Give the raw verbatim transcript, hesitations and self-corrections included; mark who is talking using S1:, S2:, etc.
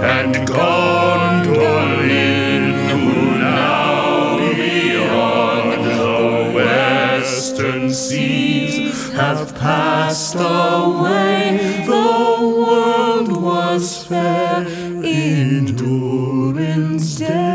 S1: and Gondolin, who now beyond the western seas have passed away. The world was fair in Durin's day.